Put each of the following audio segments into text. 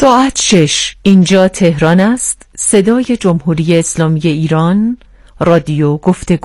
ساعت 6 اینجا تهران است. صدای جمهوری اسلامی ایران، رادیو گفتگو.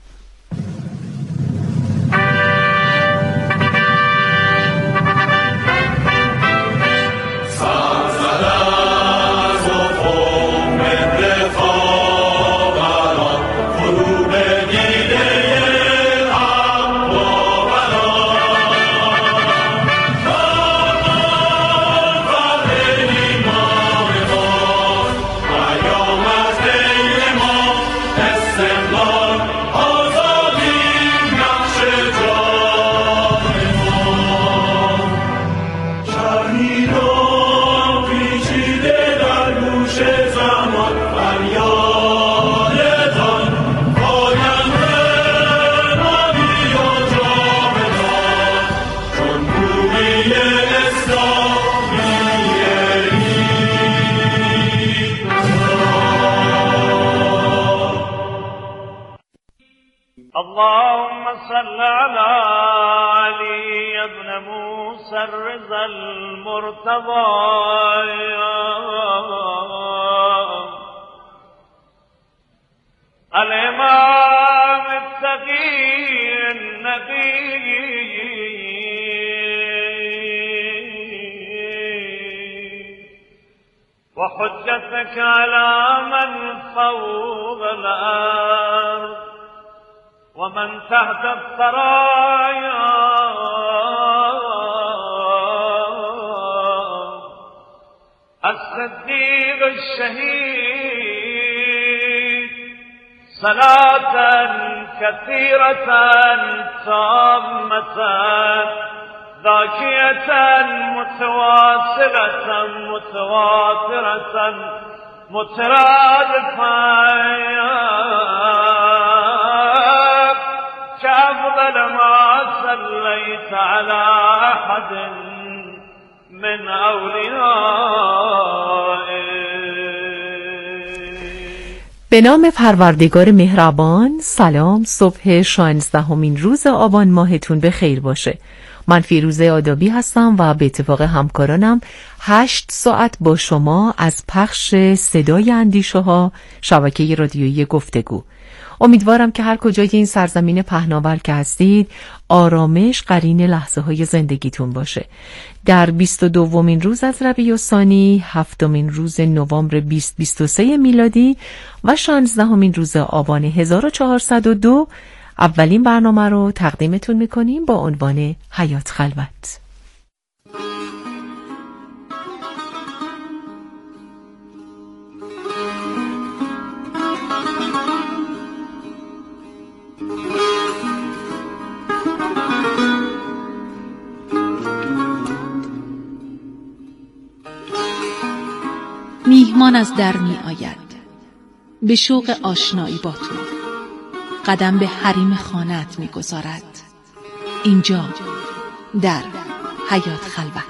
اللهم صل على علي بن موسى الرضا المرتضى الإمام التقي النبي وحجتك على من فوق الأرض ومن تحت الثرايا الصديق الشهيد صلاة كثيرة تامة ذاكية متواصلة متواترة مترادفة كأفضل ما صليت على أحد من أوليائك. به نام پروردگار مهربان. سلام. صبح 16مین روز آبان ماهتون به خیر باشه. من فیروزه آدابی هستم و به اتفاق همکارانم 8 ساعت با شما از پخش صدای اندیشه ها، شبکه رادیویی گفتگو. امیدوارم که هر کجای این سرزمین پهناور که هستید آرامش قرین لحظه های زندگیتون باشه. در 22مین روز از ربیع الثانی، 7مین روز نوامبر 2023 میلادی و 16مین روز آبان 1402 اولین برنامه رو تقدیمتون میکنیم با عنوان حیات خلوت. میهمان از در می آید به شوق آشنایی با تو، قدم به حریم خانه‌ات می گذارد. اینجا در حیات خلوت.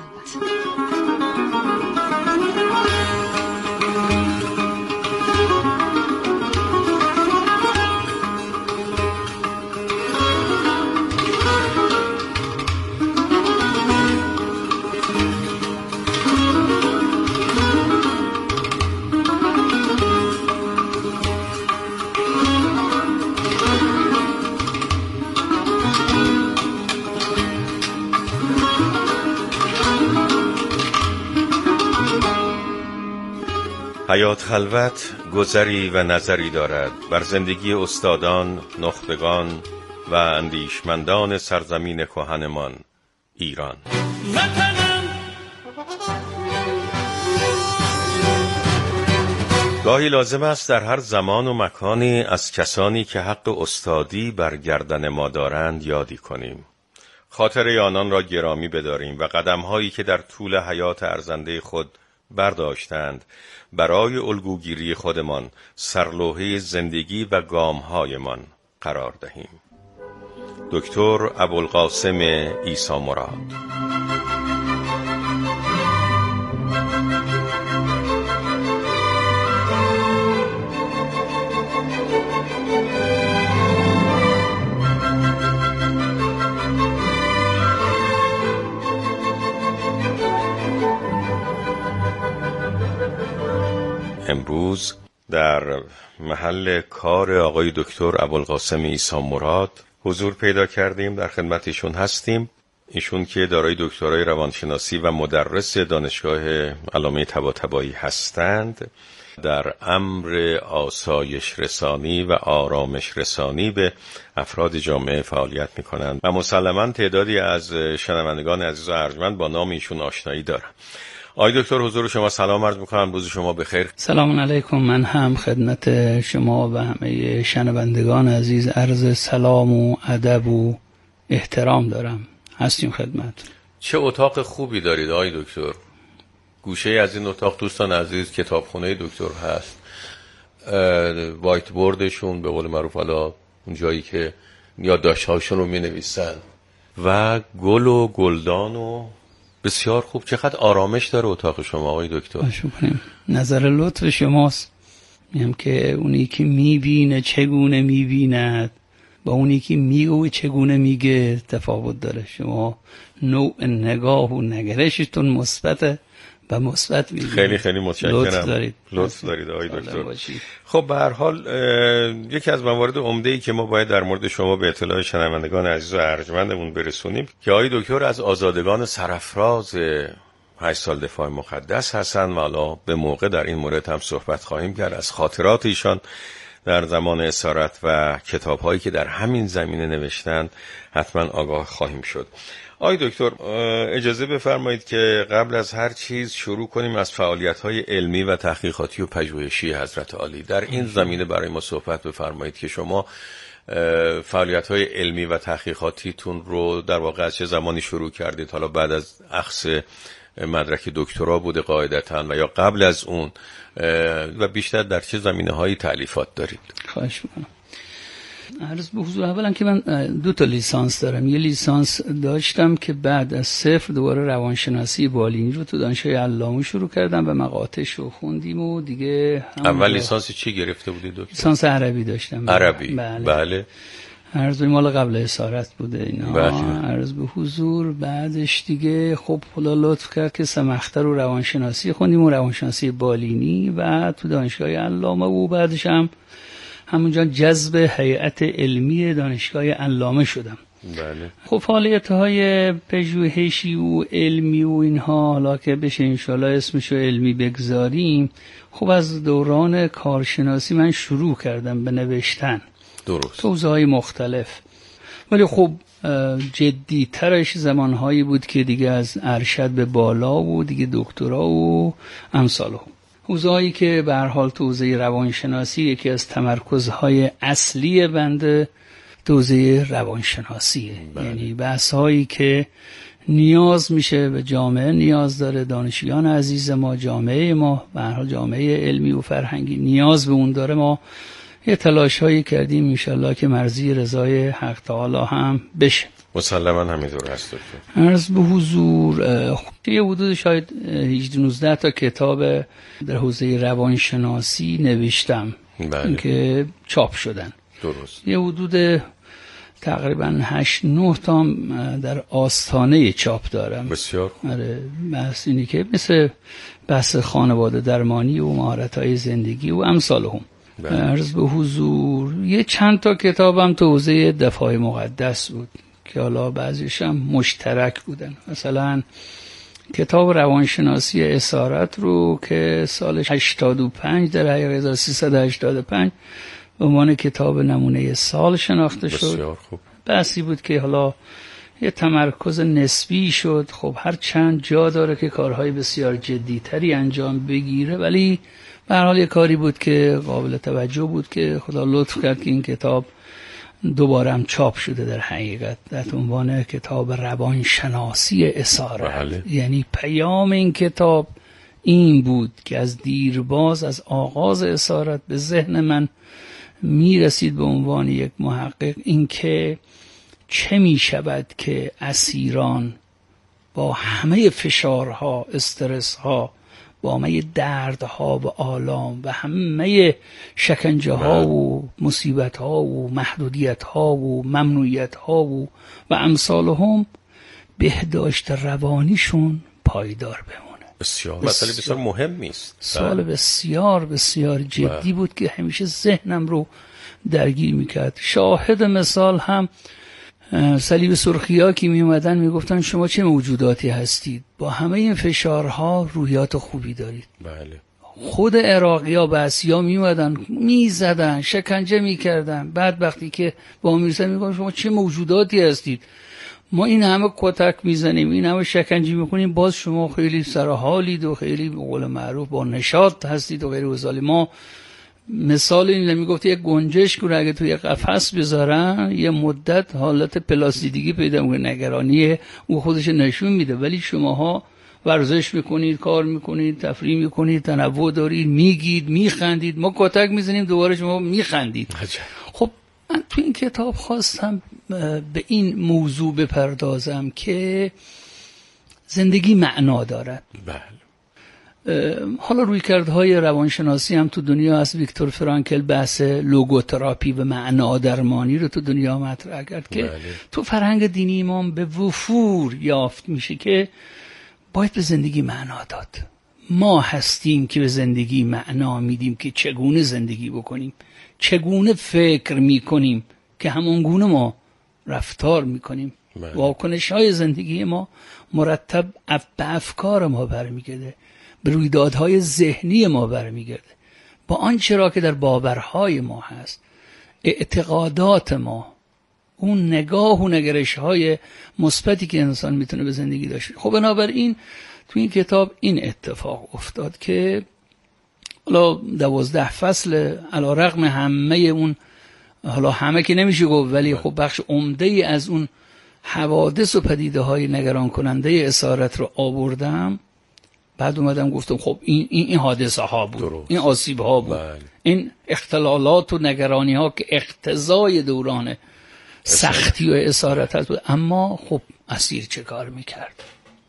حیات خلوت گذری و نظری دارد بر زندگی استادان، نخبگان و اندیشمندان سرزمین کهنمان ایران. گاهی لازم است در هر زمان و مکانی از کسانی که حق استادی بر گردن ما دارند یادی کنیم. خاطره آنان را گرامی بداریم و قدم‌هایی که در طول حیات ارزنده خود برداشتند برای الگوگیری خودمان سرلوحه زندگی و گام‌هایمان قرار دهیم. دکتر ابوالقاسم عیسی مراد. امروز در محل کار آقای دکتر ابوالقاسم عیسی مراد حضور پیدا کردیم. در خدمت ایشون هستیم. ایشون که دارای دکترای روانشناسی و مدرس دانشگاه علامه طباطبایی هستند، در امر آسایش رسانی و آرامش رسانی به افراد جامعه فعالیت می‌کنند و مسلماً تعدادی از شنوندگان عزیز و ارجمند با نام ایشون آشنایی دارند. آقای دکتر حضور شما سلام عرض می‌کنم، روز شما بخیر. سلام علیکم. من هم خدمت شما و همه شنوندگان عزیز عرض سلام و ادب و احترام دارم. هستیم خدمت. چه اتاق خوبی دارید آقای دکتر. گوشه از این اتاق دوستان عزیز کتابخونه دکتر هست. وایت بوردشون به قول معروف، حالا اون جایی که یادداشت‌هاشون رو می‌نویسن و گل و گلدان و بسیار خوب. چقدر آرامش داره اتاق شما آقای دکتر. شکر. نظر لطف شماست. میگم که اونی که میبینه چگونه میبیند با اونی که میگه چگونه میگه تفاوت داره. شما نوع نگاه و نگرشتون مثبته و مثبت میگه. خیلی خیلی متشکرم. لطف دارید آقای دکتر. خب به هر حال یکی از موارد عمده‌ای که ما باید در مورد شما به اطلاع شنوندگان عزیز و ارجمندمون برسونیم که آقای دکتر از آزادگان سرافراز 8 سال دفاع مقدس هستن و حالا به موقع در این مورد هم صحبت خواهیم کرد. از خاطرات ایشان در زمان اسارت و کتاب‌هایی که در همین زمینه نوشتن حتما آگاه خواهیم شد. آقای دکتر اجازه بفرمایید که قبل از هر چیز شروع کنیم از فعالیت‌های علمی و تحقیقاتی و پژوهشی حضرت عالی. در این زمینه برای ما صحبت بفرمایید که شما فعالیت‌های علمی و تحقیقاتیتون رو در واقع از چه زمانی شروع کردید؟ حالا بعد از اخذ مدرک دکترا بوده قاعدتاً و یا قبل از اون و بیشتر در چه زمینه‌هایی تألیفات دارید؟ خواهش می‌کنم. عرض به حضور اولا که من 2 لیسانس دارم. یه لیسانس داشتم که بعد از 0 دوباره روانشناسی بالینی رو تو دانشگاه علامه شروع کردم و مقاطعش رو خوندیم و دیگه اول لیسانس چی گرفته بودید دکتر؟ لیسانس عربی داشتم. عربی. بله. عرض به مال قبل اسارت بوده اینا. بله. عرض به حضور بعدش دیگه خب خدا لطف کرد که سمختر و روانشناسی خوندیم و روانشناسی بالینی و تو دانشگاه علامه و بعدش هم همونجا جذب هیئت علمی دانشگاه علامه شدم. بله. خب فعالیت‌های پژوهشی و علمی و اینها حالا که بشه انشالله اسمشو علمی بگذاریم، خب از دوران کارشناسی من شروع کردم به نوشتن. درست. تو حوزه‌های مختلف. ولی خب جدی‌ترش زمانهایی بود که دیگه از ارشد به بالا و دیگه دکترا و امثالهم. حوزه‌هایی که به هر حال تو حوزه روانشناسی یکی از تمرکزهای اصلی بنده تو حوزه روانشناسیه. یعنی بحث‌هایی که نیاز میشه به جامعه، نیاز داره دانشجویان عزیز ما، جامعه ما، به هر حال جامعه علمی و فرهنگی نیاز به اون داره. ما یه تلاش‌هایی کردیم انشالله که مرضی رضای حق تعالی هم بشه. مسلماً همینطور هست دکتر. عرض به حضور یه حدود شاید 18-19 تا کتاب در حوزه روانشناسی نوشتم. بله. که چاپ شدن. درست. یه حدود تقریبا 8-9 تا در آستانه چاپ دارم. بسیار. آره، بحث اینی که مثل بحث خانواده درمانی و مهارت‌های زندگی و امثالهم. عرض به حضور یه چند تا کتابم تو حوزه دفاع مقدس بود که حالا بعضیش هم مشترک بودن. مثلا کتاب روانشناسی اسارت رو که سال 85 در حقیقت 1385 به عنوان کتاب نمونه سال شناخته شد. بسیار خوب. بحثی بود که حالا یه تمرکز نسبی شد. خب هر چند جا داره که کارهای بسیار جدیتری انجام بگیره، ولی به هر حال یه کاری بود که قابل توجه بود که خدا لطف کرد که این کتاب دوباره هم چاپ شده در حقیقت در عنوان کتاب روانشناسی اسارت. بله. یعنی پیام این کتاب این بود که از دیرباز از آغاز اسارت به ذهن من میرسید به عنوان یک محقق این که چه می شود که اسیران با همه فشارها، استرسها، با همه دردها و آلام و همه شکنجه ها و مصیبت ها و محدودیت ها و ممنوعیت ها و امثالهم بهداشت روانیشون پایدار بمونه. بسیار مسئله بسیار مهمی است. سوال بسیار بسیار جدی بود که همیشه ذهنم رو درگیر میکرد. شاهد مثال هم صلیب سرخیا که می اومدن میگفتن شما چه موجوداتی هستید، با همه این فشارها روحیات خوبی دارید. بله. خود عراقی‌ها بعثی‌ها می اومدن میزدن، شکنجه میکردن، بعد وقتی که با میرسن میگفتن شما چه موجوداتی هستید، ما این همه کتک میزنیم، این همه شکنجه میکنیم، باز شما خیلی سرحالید و خیلی به قول معروف با نشاط هستید و غیر وزالی. ما مثال این میگفت یک گنجشک رو اگه توی قفس بذارن یه مدت حالت پلاستیکی پیدا میکنه، نگرانی او خودش نشون میده، ولی شماها ورزش میکنید، کار میکنید، تفریح میکنید، تنوع دارید، میگید، میخندید، ما کتک میزنیم دوباره شما میخندید. خب من تو این کتاب خواستم به این موضوع بپردازم که زندگی معنا دارد. بله. حالا رویکردهای روانشناسی هم تو دنیا از ویکتور فرانکل بحث لوگوتراپی و معنا درمانی رو تو دنیا مطرح کرد که تو فرهنگ دینی ما به وفور یافت میشه که باید به زندگی معنا داد. ما هستیم که به زندگی معنا میدیم که چگونه زندگی بکنیم، چگونه فکر میکنیم که همونگونه ما رفتار میکنیم. واکنش های زندگی ما مرتب به افکار ما برمیگرده، به رویدادهای ذهنی ما برمیگرده، با آنچه را که در باورهای ما هست، اعتقادات ما، اون نگاه و نگرش های مثبتی که انسان میتونه به زندگی داشته. خب بنابراین تو این کتاب این اتفاق افتاد که حالا 12 فصل علیرغم همه اون، حالا همه که نمیشه گفت، ولی خب بخش عمده ای از اون حوادث و پدیده های نگران کننده اسارت رو آوردم. بعد اومدم گفتم خب این حادثه ها بود، درست. این آسیب ها بود، این اختلالات و نگرانی ها که اقتضای دوران سختی و اسارت هست بود. اما خب اسیر چه کار میکرد؟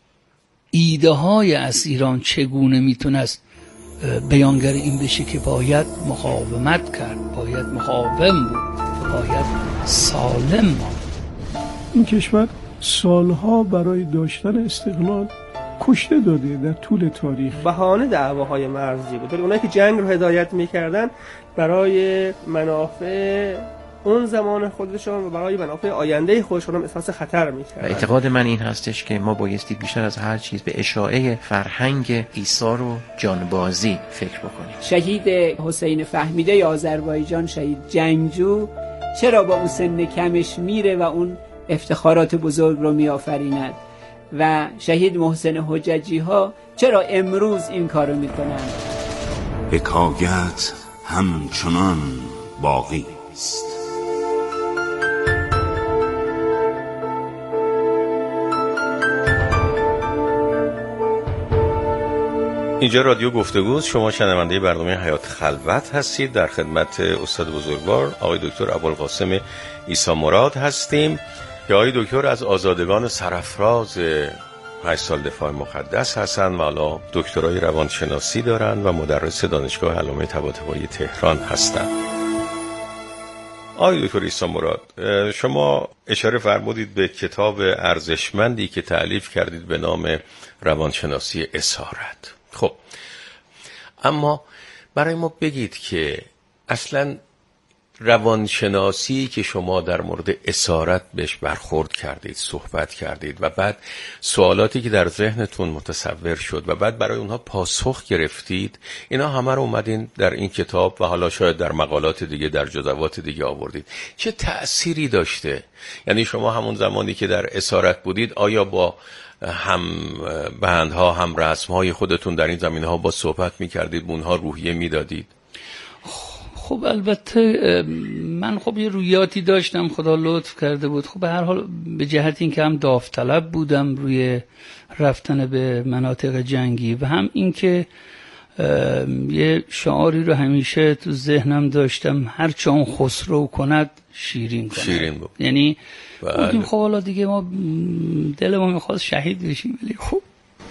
ایده های اسیران چگونه میتونست بیانگر این بشه که باید مقاومت کرد، باید مقاوم بود، باید سالم بود. این کشور سالها برای داشتن استقلال کشته داده در طول تاریخ. بهانه دعواهای مرزی بود، ولی اونایی که جنگ رو هدایت میکردن برای منافع اون زمان خودشون و برای منافع آینده خودشون هم احساس خطر میکردن. اعتقاد من این هستش که ما بایستی بیشتر از هر چیز به اشاعه فرهنگ ایثار و جانبازی فکر بکنیم. شهید حسین فهمیده آذربایجان، شهید جنگجو، چرا با اون سن کمش میره و اون افتخارات بزرگ رو میآفریند و شهید محسن حججی ها چرا امروز این کارو میکنن؟ حکایت همچنان باقی است. اینجا رادیو گفتگوست. شما شنونده برنامه حیات خلوت هستید. در خدمت استاد بزرگوار آقای دکتر ابوالقاسم عیسی مراد هستیم که آقای دکتر از آزادگان سرافراز 8 سال دفاع مقدس هستن و حالا دکترای روانشناسی دارن و مدرس دانشگاه علامه طباطبایی تهران هستن. آقای دکتر عیسی مراد، شما اشاره فرمودید به کتاب ارزشمندی که تألیف کردید به نام روانشناسی اسارت. خب اما برای ما بگید که اصلا روانشناسی که شما در مورد اسارت بهش برخورد کردید، صحبت کردید و بعد سوالاتی که در ذهنتون متصور شد و بعد برای اونها پاسخ گرفتید، اینا همه رو اومدین در این کتاب و حالا شاید در مقالات دیگه، در جزوات دیگه آوردید. چه تأثیری داشته؟ یعنی شما همون زمانی که در اسارت بودید آیا با هم بندها، هم رسمهای خودتون در این زمینه ها با صحبت میکردید، به اونها روحیه میدادید؟ خب البته من خب یه رویاتی داشتم، خدا لطف کرده بود. خب به هر حال به جهت این که هم داوطلب بودم روی رفتن به مناطق جنگی و هم این که یه شعاری رو همیشه تو ذهنم داشتم، هر چه اون خسرو کند شیرین کند. شیرین بود. یعنی بودیم خب حالا دیگه ما دل ما میخواست شهید بشیم، ولی خب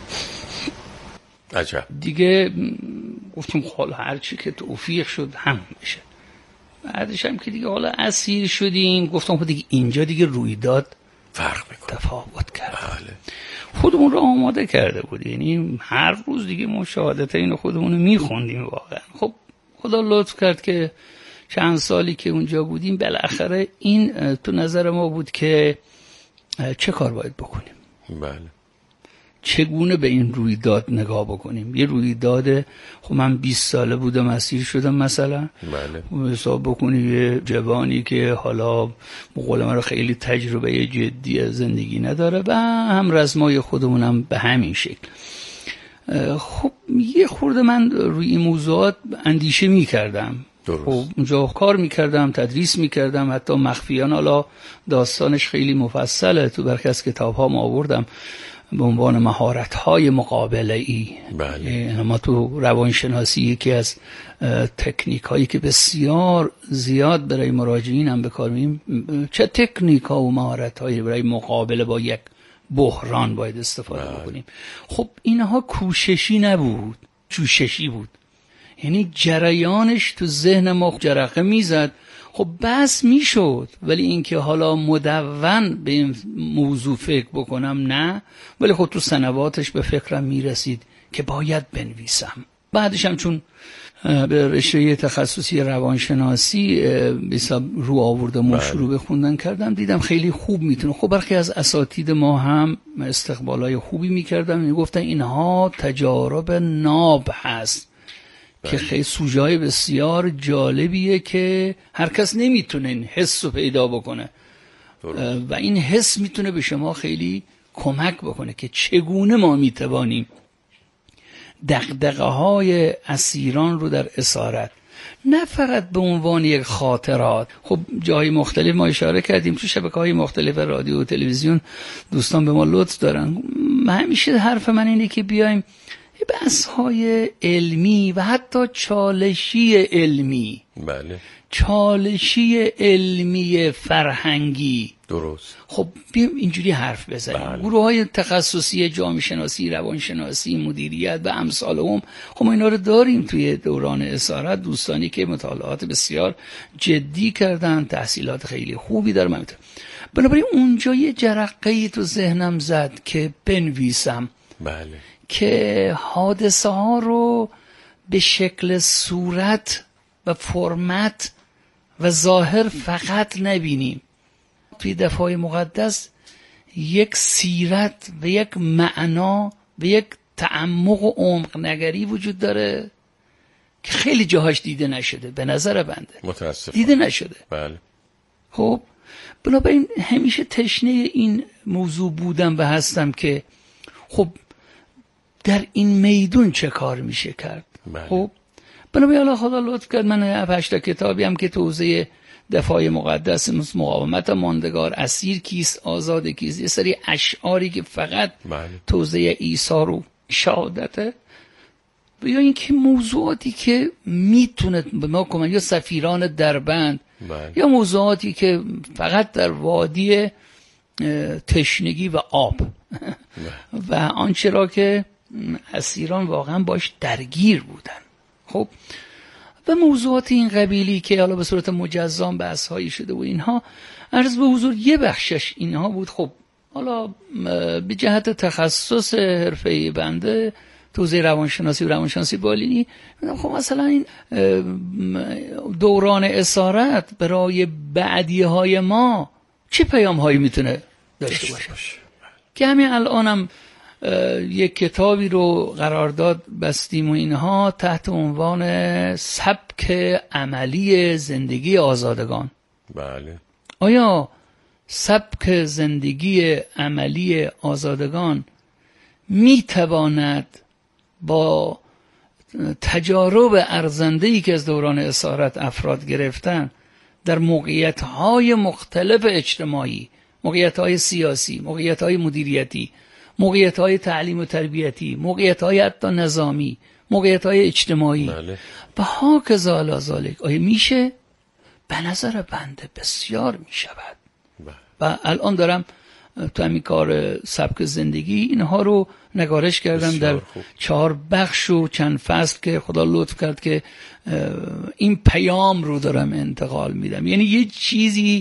عجب دیگه گفتیم حالا هرچی که توفیق شد هم میشه. بعدش هم که دیگه حالا اسیر شدیم، گفتم خب دیگه اینجا دیگه رویداد فرق میکنه، تفاوت کرد. بله. خودمون رو آماده کرده بود. یعنی هر روز دیگه ما شهادت اینو خودمون رو میخوندیم واقعا. خب خدا لطف کرد که چند سالی که اونجا بودیم بالاخره این تو نظر ما بود که چه کار باید بکنیم. بله. چگونه به این رویداد نگاه بکنیم. یه رویداد، خب من 20 ساله بودم اسیر شدم مثلا. بله. حساب بکنی یه جوانی که حالا مقول من رو خیلی تجربه جدی زندگی نداره و هم رزمای خودمونم به همین شکل. خب یه خورده من روی این موضوعات اندیشه می کردم. خب اونجا کار میکردم، تدریس میکردم، حتی مخفیانه. حالا داستانش خیلی مفصله، تو برخی از کتاب ها ما آوردم به عنوان مهارت های مقابله ای. بله. ما تو روانشناسی یکی از تکنیک هایی که بسیار زیاد برای مراجعین هم به کار میبریم، چه تکنیک ها و مهارت هایی برای مقابله با یک بحران باید استفاده بکنیم. خب اینها کوششی نبود، جوششی بود. یعنی جریانش تو ذهن ما جرقه میزد، خب بس میشد، ولی اینکه حالا مدون به این موضوع فکر بکنم نه. ولی خب تو سنواتش به فکرم میرسید که باید بنویسم. بعدش هم چون به رشته تخصصی روانشناسی بسیار رو آوردم و شروع به خوندن کردم، دیدم خیلی خوب میتونه. خب برخی از اساتید ما هم استقبالای خوبی میکردم، میگفتن اینها تجارب ناب هست که خیلی سوژه‌های بسیار جالبیه که هر کس نمیتونه این حس رو پیدا بکنه و این حس میتونه به شما خیلی کمک بکنه که چگونه ما میتوانیم دغدغه‌های اسیران رو در اسارت، نه فقط به عنوان یک خاطرات. خب جای مختلف ما اشاره کردیم، تو شبکه‌های مختلف رادیو و تلویزیون دوستان به ما لطف دارن. همیشه حرف من اینه که بیایم بحث‌های علمی و حتی چالشی علمی، بله، چالشی علمی فرهنگی، درست. خب بیایم اینجوری حرف بزنیم. بله. گروه‌های تخصصی جامعه شناسی، روانشناسی، مدیریت و امثالهم، خب ما اینا رو داریم توی دوران اسارت. دوستانی که مطالعات بسیار جدی کردن، تحصیلات خیلی خوبی دارن. بنابراین اونجا یه جرقه‌ای تو ذهنم زد که بنویسم. بله. که حادثه ها رو به شکل صورت و فرمت و ظاهر فقط نبینیم. توی دفاع مقدس یک سیرت و یک معنا و یک تعمق و عمق نگری وجود داره که خیلی جاهاش دیده نشده، به نظر بنده متاسفم دیده نشده. بله. خب بنابراین همیشه تشنه این موضوع بودم و هستم که خب در این میدون چه کار میشه کرد. بله. خب بنابراین الله خدا لطف کرد، من 7-8 کتابی هم که توزیع دفاع مقدس، مقاومت ماندگار، اسیر کیست، آزاد کیست، یه سری اشعاری که فقط بله. توزیع عیسی رو شهادته، یا اینکه موضوعاتی که میتونه به ما کمک، یا سفیران دربند، بله. یا موضوعاتی که فقط در وادی تشنگی و آب و آنچه را که اسیران واقعا باش درگیر بودن. خب و موضوعات این قبیلی که حالا به صورت مجزام بحث‌هایی شده و اینها، عرض به حضور یه بخشش اینها بود. خب حالا به جهت تخصص حرفه‌ای بنده توزیع روانشناسی و روانشناسی بالینی، خب مثلا این دوران اسارت برای بعدی‌های ما چه پیام‌هایی میتونه داشته باشه که همین الانم یک کتابی رو قرارداد بستیم و اینها تحت عنوان سبک عملی زندگی آزادگان. بله. آیا سبک زندگی عملی آزادگان میتواند با تجارب ارزنده‌ای که از دوران اسارت افراد گرفتن در موقعیت‌های مختلف اجتماعی، موقعیت‌های سیاسی، موقعیت‌های مدیریتی، موقعیت‌های تعلیم و تربیتی، موقعیت‌های حتی نظامی، موقعیت‌های اجتماعی، بله. و هاکذا الی ذالک، آیا میشه؟ به نظر بنده بسیار میشود. بله. و الان دارم تو همین کار سبک زندگی اینها رو نگارش کردم در 4 بخش و چند فصل که خدا لطف کرد که این پیام رو دارم انتقال میدم. یعنی یه چیزی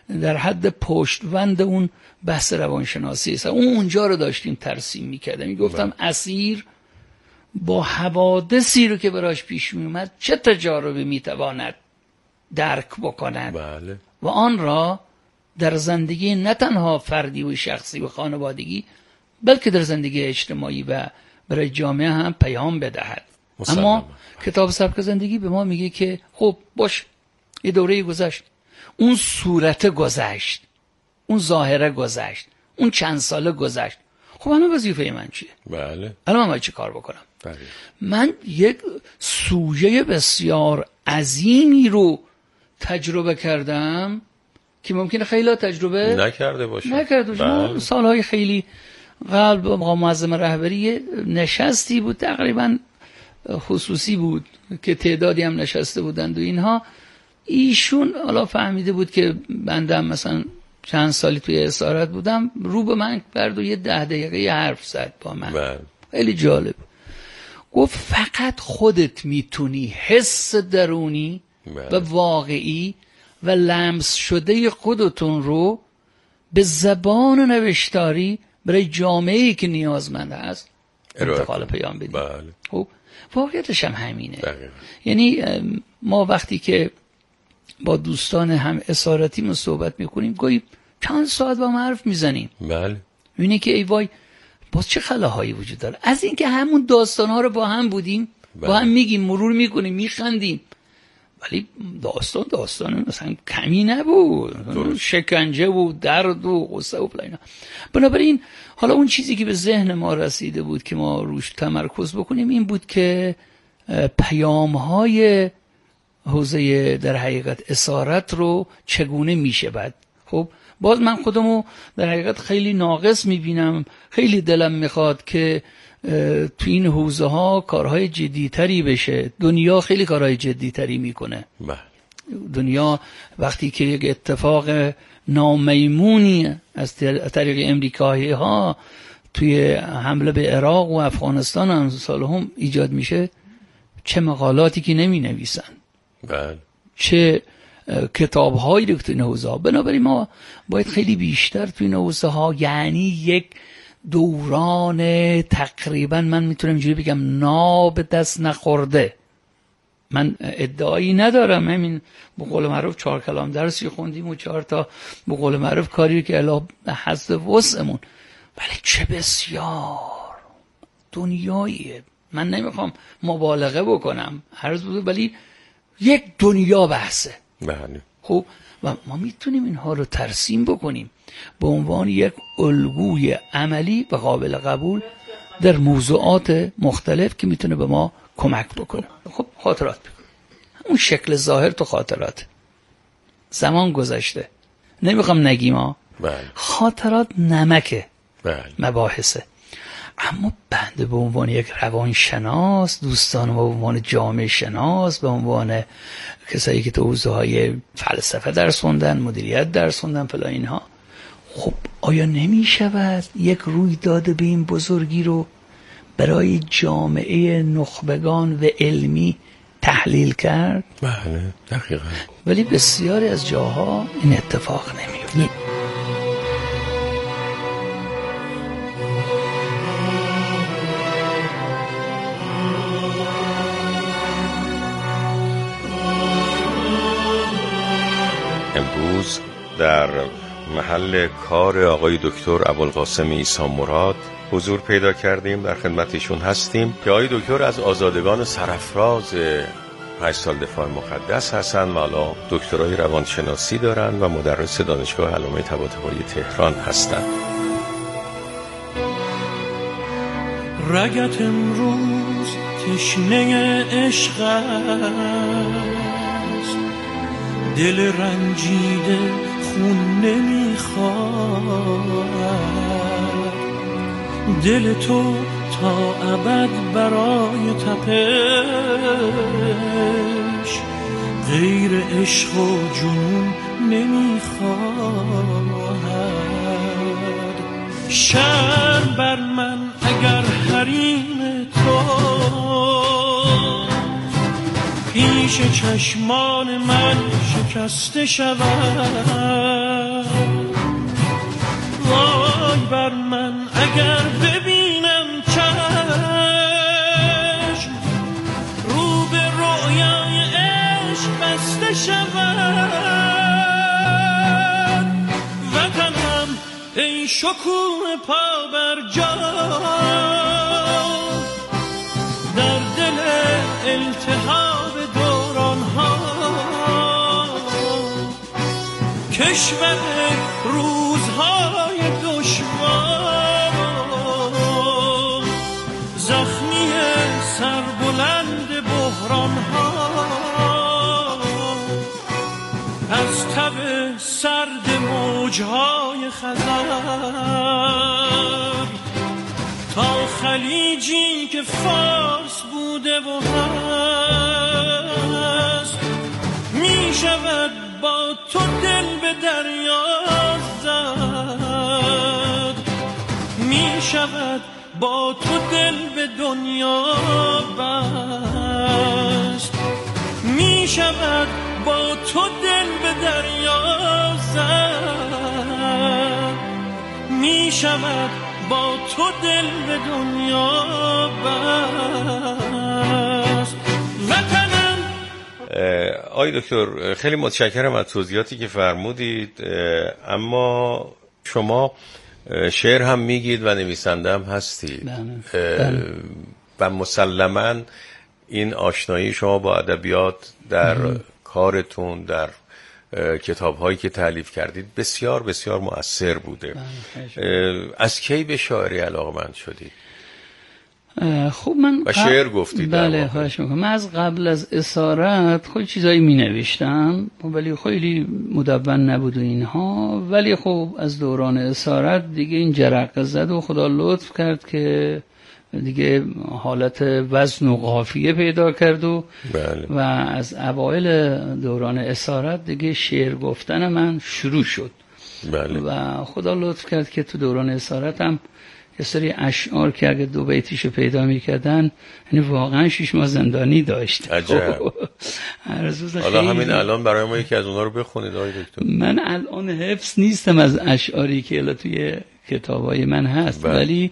در حد پشتوند اون بحث روانشناسی است. اونجا رو داشتیم ترسیم میکردم، میگفتم اسیر با حوادثی رو که براش پیش میومد چه تجاربی میتواند درک بکند و آن را در زندگی نه تنها فردی و شخصی و خانوادگی بلکه در زندگی اجتماعی و برای جامعه هم پیام بدهد. اما کتاب سبک زندگی به ما میگه که خب باش، یه دوره گذشت، اون صورت گذشت، اون ظاهره گذشت، اون چند ساله گذشت، خب الان وظیفه من چیه؟ بله. الان من چه کار بکنم؟ من یک سوژه بسیار عظیمی رو تجربه کردم که ممکنه خیلی تجربه نکرده باشه. بله. سالهای خیلی قبل با معظم رهبری نشستی بود تقریبا خصوصی بود که تعدادی هم نشسته بودند و اینها، ایشون حالا فهمیده بود که بنده مثلا چند سالی توی اسارت بودم، رو به من برد و یه 10 دقیقه حرف زد با من. خیلی جالب. گفت فقط خودت میتونی حس درونی و واقعی و لمس شده خودتون رو به زبان نوشتاری برای جامعه‌ای که نیازمند هست انتقال پیام بدید. خب واقعیتش هم همینه. یعنی ما وقتی که با دوستان هم اسارتیمون صحبت میکنیم گاهی چند ساعت با هم حرف میزنیم. بله. میبینی که ای وای باز چه خلاهایی وجود داره از این که همون داستانها رو با هم بودیم. با هم میگیم، مرور میکنیم، میخندیم، ولی داستان مثلا کمی نبود، شکنجه و درد و غصه و فلان. بنابراین حالا اون چیزی که به ذهن ما رسیده بود که ما روش تمرکز بکنیم این بود که پیام‌های حوزه در حقیقت اسارت رو چگونه میشه بعد. خب باز من خودمو در حقیقت خیلی ناقص میبینم، خیلی دلم میخواد که تو این حوزه ها کارهای جدیتری بشه. دنیا خیلی کارهای جدیتری میکنه. دنیا وقتی که یک اتفاق نامیمونی از طریق امریکایی ها توی حمله به عراق و افغانستان هم سالهم ایجاد میشه، چه مقالاتی که نمی نویسن، چه کتاب هایی رو تو این حوزه ها. بنابراین ما باید خیلی بیشتر تو این حوزه ها، یعنی یک دوران تقریبا من میتونم اینجوری بگم ناب دست نخورده. من ادعایی ندارم، همین به قول معروف 4 کلام درسی خوندیم و 4 تا به قول معروف کاری که الا حسب وسعمون، ولی چه بسیار دنیاییه. من نمیخوام مبالغه بکنم عرض بوده، ولی یک دنیا بحثه. بله. خب و ما میتونیم اینها رو ترسیم بکنیم به عنوان یک الگوی عملی و قابل قبول در موضوعات مختلف که میتونه به ما کمک بکنه. خب خاطرات بکن. اون شکل ظاهر تو خاطرات زمان گذشته، نمیخوام نگیم ها. خاطرات نمکه. مباحثه. اما بنده به عنوان یک روانشناس، دوستان به عنوان جامعه شناس، به عنوان کسایی که تو حوزه های فلسفه درس خوندن، مدیریت درس خوندن فلان اینها، خب آیا نمی شود یک رویداد به این بزرگی رو برای جامعه نخبگان و علمی تحلیل کرد؟ بله دقیقاً. ولی بسیاری از جاها این اتفاق نمیفته. امروز در محل کار آقای دکتر ابوالقاسم عیسی مراد حضور پیدا کردیم، در خدمتشون هستیم که آقای دکتر از آزادگان سرافراز 8 سال دفاع مقدس هستن و حالا دکترای روانشناسی دارن و مدرس دانشگاه علامه طباطبایی تهران هستن. رگت امروز تشنه عشق است، دل رنجیده خون نمیخواد، دل تو تا ابد برای تپش غیر عشق و جنون نمیخواد. شرم بر من اگر حریم تو پیش چشمان من شکسته شود، وای بر من اگر ببینم چشم رو به رؤیای عشق بسته شود، وطنم ای شکوه پا بر جا در دل التهاب دوران ها، کشور روزهای دشوار، زخمی سربلند بحران ها، از تب سرد موجهای خزر تا خلیجی که فارس بوده و هست، می شود با تو دل به دریا زد، می شود با تو دل به دنیا بست، می شود با تو دل به دریا زد، می شود با تو دل به دنیا بست. وطنم. آقای دکتر خیلی متشکرم از توضیحاتی که فرمودید، اما شما شعر هم میگید و نویسنده هم هستید و مسلماً این آشنایی شما با ادبیات در کارتون، در کتاب‌هایی که تالیف کردید بسیار بسیار مؤثر بوده. از کی به شاعری علاقه‌مند شدید؟ خب من و شعر گفتید. بله خواهش میکنم. من از قبل از اسارت خیلی چیزایی می نوشتم ولی خیلی مدون نبود و اینها، ولی خب از دوران اسارت دیگه این جرقه زد و خدا لطف کرد که دیگه حالت وزن و قافیه پیدا کرد و بله. و از اوایل دوران اسارت دیگه شعر گفتن من شروع شد. بله. و خدا لطف کرد که تو دوران اسارت هم یه سری اشعار که اگه 2 بیتیشو پیدا میکردن یعنی واقعا 6 ماه زندانی داشت. عجب. حالا همین الان برای ما یکی از اونها رو بخونید آقای دکتر. من الان حفظ نیستم از اشعاری که الان توی کتابای من هست. بله. ولی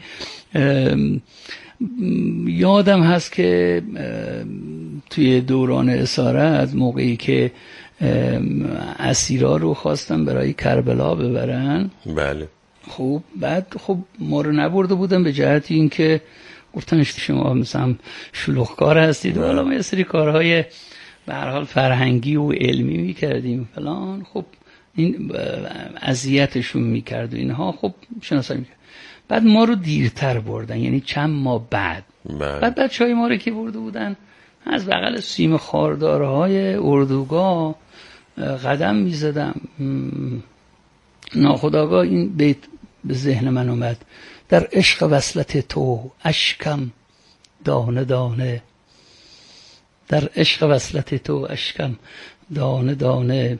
یادم هست که توی دوران اسارت موقعی که اسیرا رو خواستم برای کربلا ببرن. بله. خب بعد خب ما رو نبرده بودن به جهت این که گفتن شما مثلا شلوغکار هستید و حالا ما یه سری کارهای به هر حال فرهنگی و علمی میکردیم فلان. خب این اذیتشون میکرد و اینها. خب شناسایی میکرد. بعد ما رو دیرتر بردن، یعنی چند ماه بعد. بعد بچهای ما رو که برده بودن از بغل سیم خاردارهای اردوگاه قدم میزدم، ناخودآگاه این بیت به ذهن من اومد: در عشق وصلت تو اشکم دانه دانه، در عشق وصلت تو اشکم دانه دانه.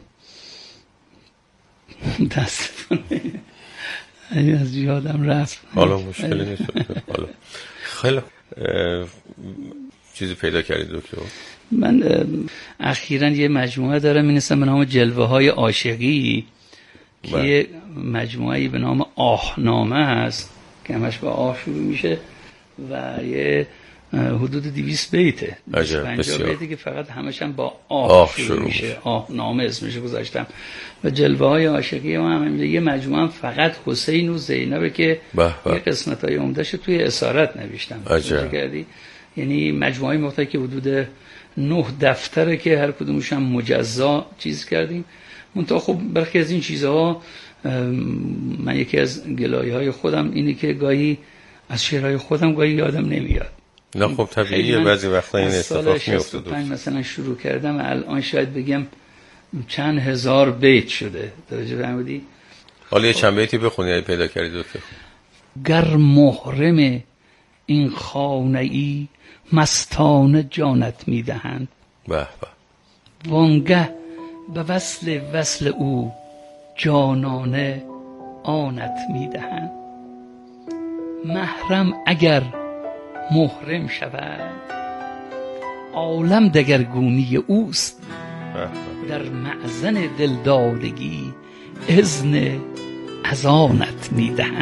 دستتون از یادم رفت. حالا مشکلی نیست. حالا خیلی چیزی پیدا کردید دکتر؟ من اخیراً یه مجموعه دارم می‌نویسم به نام جلوه های عاشقی که یه مجموعه‌ای به نام آهنامه است که همش با آه شروع میشه و یه حدود 200 بیته، 50 بیته که فقط همش هم با آه شروع میشه. آهنامه اسمش گذاشتم. و جلوه های عاشقی ما هم یه مجموعه هم فقط حسین و زینبه که یه قسمت‌های عمده‌اش توی اسارت نوشتم. یعنی مجموعه مختلفی که حدود 9 دفتره که هر کدومش هم مجزا چیز کردیم. منتها خب برخی از این چیزها من یکی از گلایه‌های خودم اینه که گاهی از شعرهای خودم گاهی یادم نمیاد. نه خب طبیعیه، بعضی وقتا این اتفاق میفته. مثلا شروع کردم الان شاید بگم چند هزار بیت شده. توجه فرمودی؟ حالا یه چند بیتی بخونی پیدا کردید دکتر. گر محرم این خانه‌ای مستانه جانت میدهند، به به، وانگه به وصل او جانانه آنت میدهند. محرم اگر محرم شود عالم دگرگونی اوست، در معزن دلدادگی اذن از آنت میدهند.